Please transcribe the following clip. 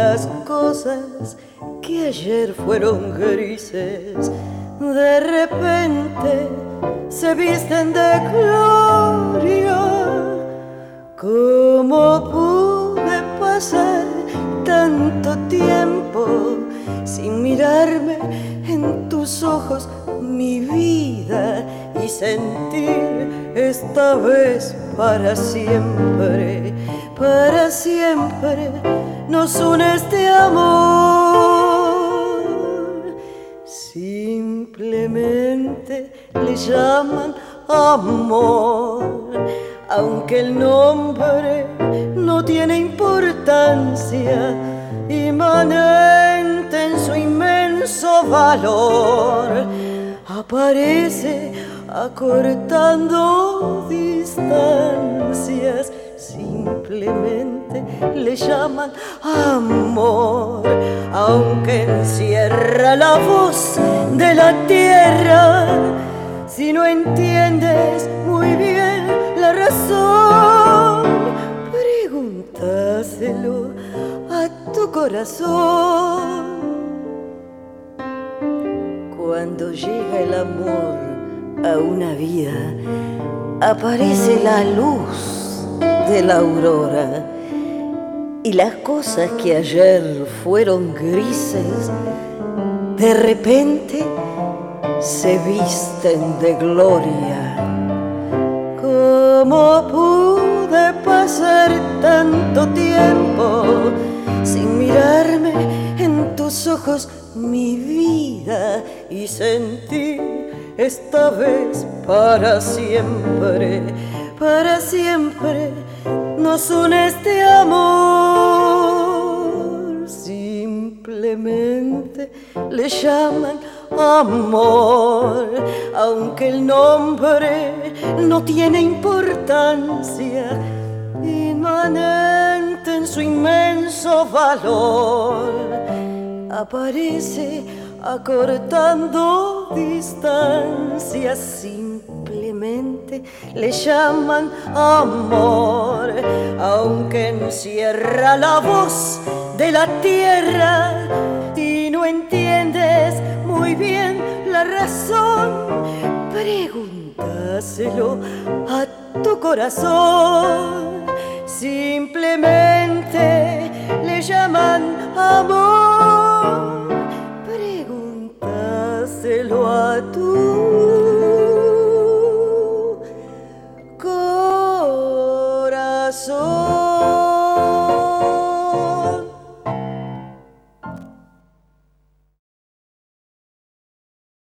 las cosas que ayer fueron grises, de repente se visten de gloria. ¿Cómo pude pasar tanto tiempo sin mirarme en tus ojos, mi vida, y sentir esta vez para siempre nos une este amor? Simplemente le llaman amor, aunque el nombre no tiene importancia, inmanente en su inmenso valor, aparece acortando distancias. Simplemente le llaman amor, aunque encierra la voz de la tierra. Si no entiendes muy bien la razón, pregúntaselo a tu corazón. Cuando llega el amor a una vida, aparece la luz de la aurora, y las cosas que ayer fueron grises, de repente se visten de gloria. ¿Cómo pude pasar tanto tiempo sin mirarme en tus ojos, mi vida, y sentir esta vez para siempre nos une este amor? Simplemente le llaman amor, aunque el nombre no tiene importancia, inmanente en su inmenso valor, aparece acortando distancias. Simplemente le llaman amor, aunque encierra la voz de la tierra. Y no entiendes muy bien la razón, pregúntaselo a tu corazón. Simplemente le llaman amor, pregúntaselo a tu corazón.